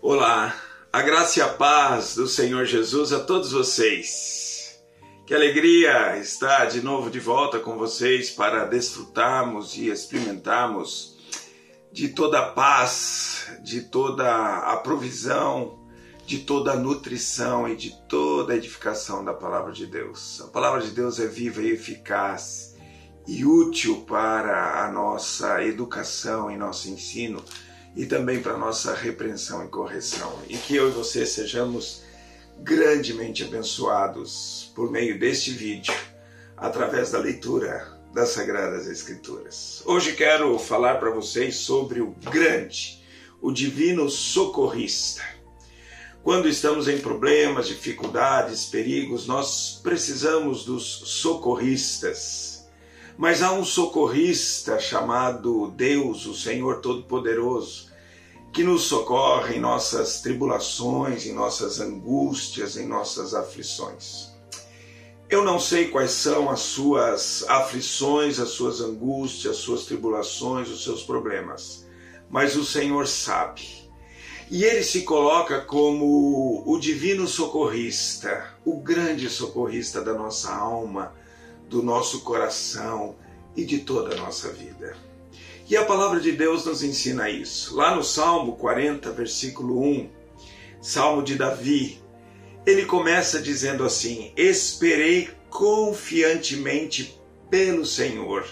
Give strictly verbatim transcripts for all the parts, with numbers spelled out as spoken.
Olá, a graça e a paz do Senhor Jesus a todos vocês. Que alegria estar de novo de volta com vocês para desfrutarmos e experimentarmos de toda a paz, de toda a provisão, de toda a nutrição e de toda a edificação da Palavra de Deus. A Palavra de Deus é viva e eficaz e útil para a nossa educação e nosso ensino, e também para a nossa repreensão e correção. E que eu e você sejamos grandemente abençoados por meio deste vídeo, através da leitura das Sagradas Escrituras. Hoje quero falar para vocês sobre o grande, o divino socorrista. Quando estamos em problemas, dificuldades, perigos, nós precisamos dos socorristas. Mas há um socorrista chamado Deus, o Senhor Todo-Poderoso, que nos socorre em nossas tribulações, em nossas angústias, em nossas aflições. Eu não sei quais são as suas aflições, as suas angústias, as suas tribulações, os seus problemas, mas o Senhor sabe. E Ele se coloca como o divino socorrista, o grande socorrista da nossa alma, do nosso coração e de toda a nossa vida. E a palavra de Deus nos ensina isso. Lá no Salmo quarenta, versículo um, Salmo de Davi, ele começa dizendo assim: esperei confiantemente pelo Senhor,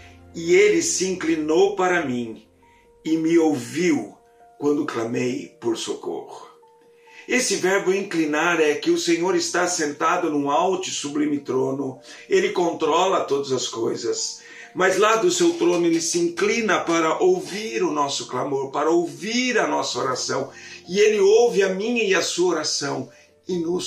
e Ele se inclinou para mim e me ouviu quando clamei por socorro. Esse verbo inclinar é que o Senhor está sentado num alto e sublime trono. Ele controla todas as coisas. Mas lá do seu trono Ele se inclina para ouvir o nosso clamor, para ouvir a nossa oração. E Ele ouve a minha e a sua oração e nos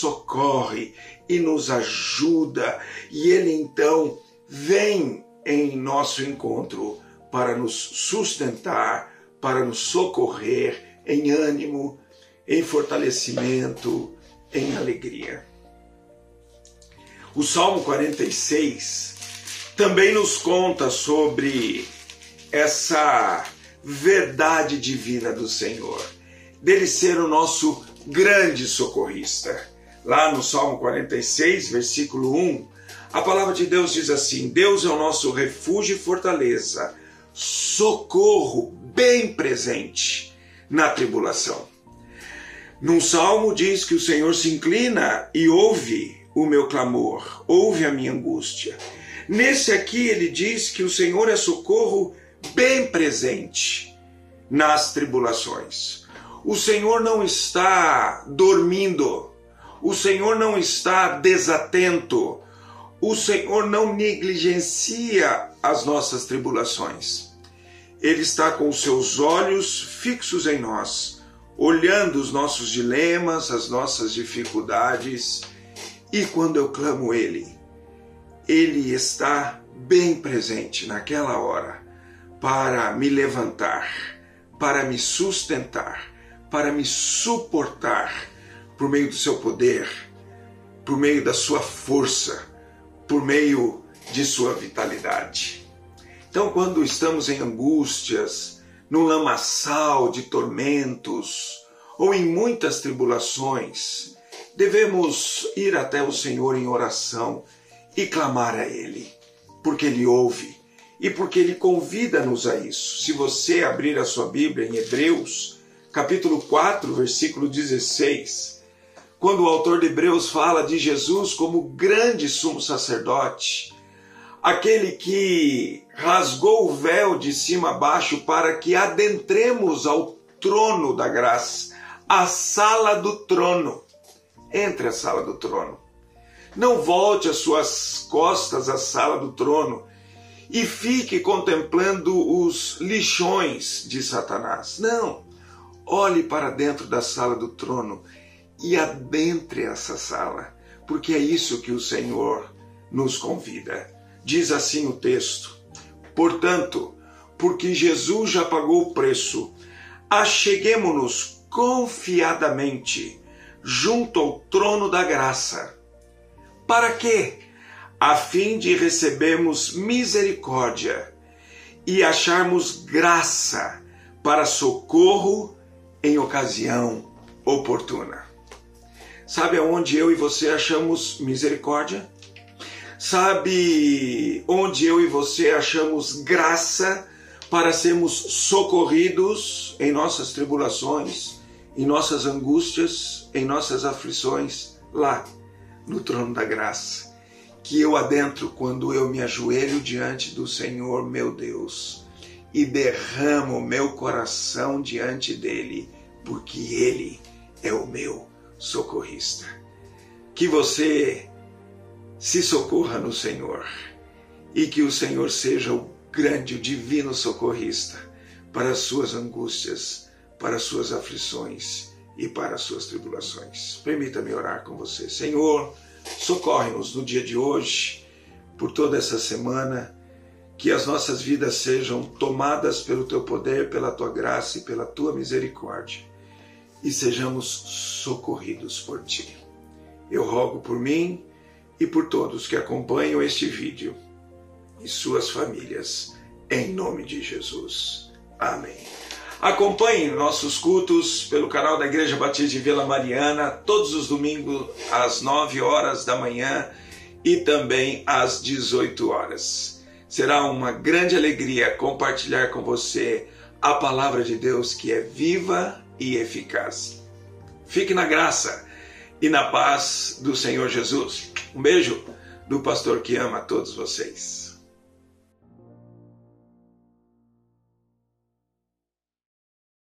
socorre e nos ajuda. E Ele então vem em nosso encontro para nos sustentar, para nos socorrer em ânimo, em fortalecimento, em alegria. O Salmo quarenta e seis também nos conta sobre essa verdade divina do Senhor, dele ser o nosso grande socorrista. Lá no Salmo quarenta e seis, versículo um, a palavra de Deus diz assim: Deus é o nosso refúgio e fortaleza, socorro bem presente na tribulação. Num salmo diz que o Senhor se inclina e ouve o meu clamor, ouve a minha angústia. Nesse aqui ele diz que o Senhor é socorro bem presente nas tribulações. O Senhor não está dormindo, o Senhor não está desatento, o Senhor não negligencia as nossas tribulações. Ele está com os seus olhos fixos em nós, olhando os nossos dilemas, as nossas dificuldades, e quando eu clamo Ele, Ele está bem presente naquela hora para me levantar, para me sustentar, para me suportar por meio do seu poder, por meio da sua força, por meio de sua vitalidade. Então, quando estamos em angústias, num lamaçal de tormentos ou em muitas tribulações, devemos ir até o Senhor em oração e clamar a Ele, porque Ele ouve e porque Ele convida-nos a isso. Se você abrir a sua Bíblia em Hebreus, capítulo quatro, versículo dezesseis, quando o autor de Hebreus fala de Jesus como grande sumo sacerdote, aquele que rasgou o véu de cima a baixo para que adentremos ao trono da graça, a sala do trono. Entre a sala do trono. Não volte as suas costas à sala do trono e fique contemplando os lixões de Satanás. Não, olhe para dentro da sala do trono e adentre essa sala, porque é isso que o Senhor nos convida. Diz assim o texto: portanto, porque Jesus já pagou o preço, acheguemo-nos confiadamente junto ao trono da graça. Para quê? A fim de recebermos misericórdia e acharmos graça para socorro em ocasião oportuna. Sabe aonde eu e você achamos misericórdia? Sabe onde eu e você achamos graça para sermos socorridos em nossas tribulações, em nossas angústias, em nossas aflições? Lá, no trono da graça, que eu adentro quando eu me ajoelho diante do Senhor meu Deus e derramo meu coração diante dele, porque ele é o meu socorrista. Que você se socorra no Senhor e que o Senhor seja o grande, o divino socorrista para as suas angústias, para as suas aflições e para as suas tribulações. Permita-me orar com você. Senhor, socorre-nos no dia de hoje, por toda essa semana, que as nossas vidas sejam tomadas pelo Teu poder, pela Tua graça e pela Tua misericórdia, e sejamos socorridos por Ti. Eu rogo por mim e por todos que acompanham este vídeo e suas famílias, em nome de Jesus. Amém. Acompanhe nossos cultos pelo canal da Igreja Batista de Vila Mariana, todos os domingos às nove horas da manhã e também às dezoito horas. Será uma grande alegria compartilhar com você a palavra de Deus, que é viva e eficaz. Fique na graça e na paz do Senhor Jesus. Um beijo do pastor que ama todos vocês.